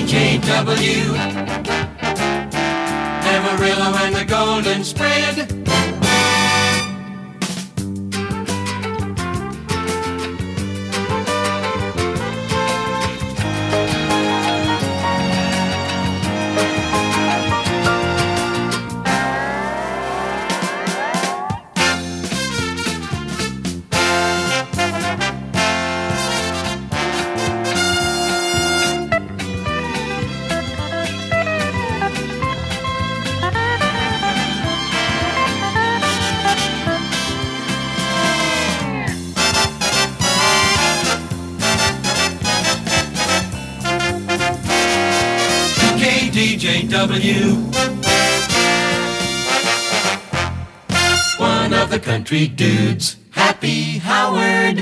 KDJW, Amarillo and the Golden Spread. KDJW, one of the country dudes, Happy Howard.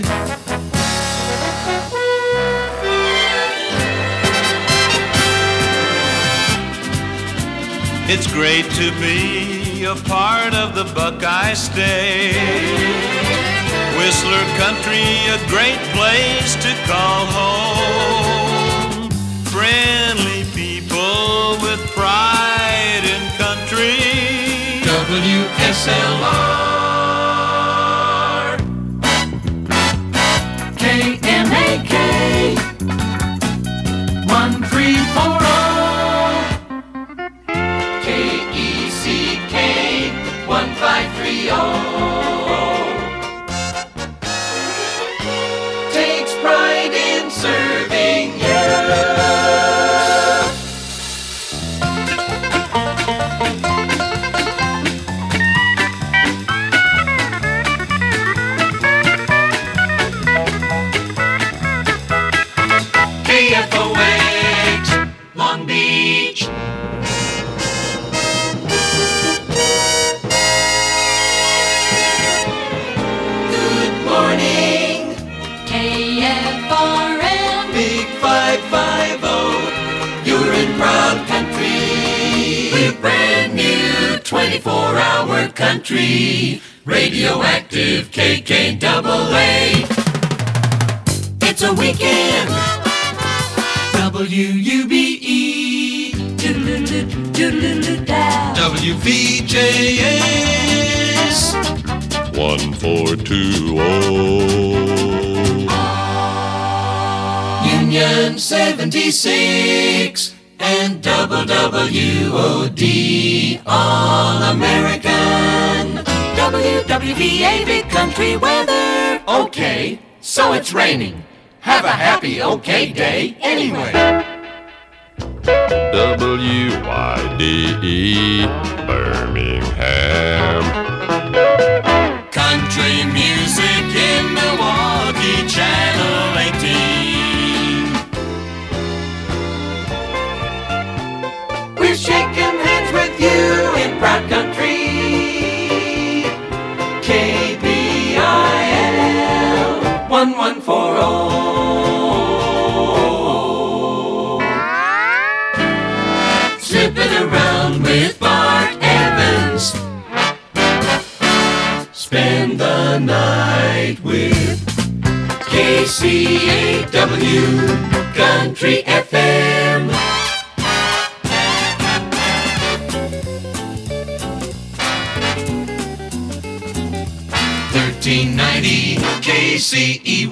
It's great to be a part of the Buckeye State. Whistler Country, a great place to call home. Friendly people with pride in country. WSLR, KMAK, 1340, KECK, 1530. Takes pride in serving you. KFOX, Long Beach. Good morning, KFRM, Big 550. You're in proud country. We're brand new 24-hour country. Radioactive KKAA. It's a weekend. WUBE, WVJS, 1420. Union 76, and WWOD, All American. WWVA, Big Country Weather. Okay, so it's raining. Have a happy okay day anyway. WYDE, Birmingham. Country music in Milwaukee, Channel 18. We're shaking hands with you in proud country. KBIL 1140. Slipping around with Bart Evans. Spend the night with KCAW Country FM. $13.90 KCEY.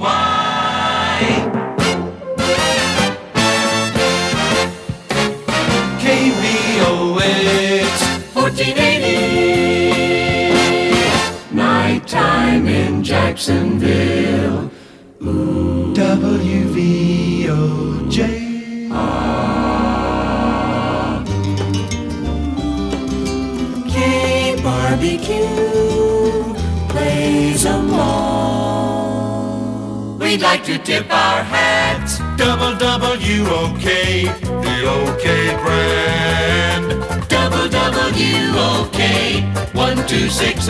KBOX 1480. Nighttime in Jacksonville. Ooh. WVOJ. K-Barbecue plays along. We'd like to tip our hats. WWOK, the OK brand. WWOK 1260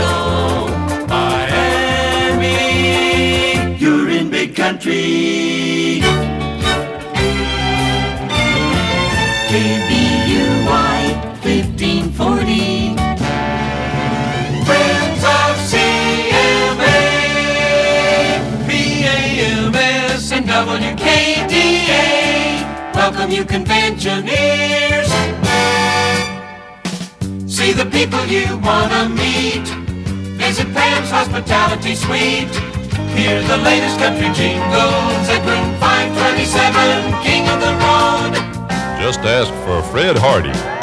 Miami. You're in big country. KBUY 1540. Friends of CMA, BAMS, and WKDA. Love welcome you conventioneers. See the people you wanna meet. Visit Pam's Hospitality Suite. Hear the latest country jingles at room 527, King of the Road. Just ask for Fred Hardy.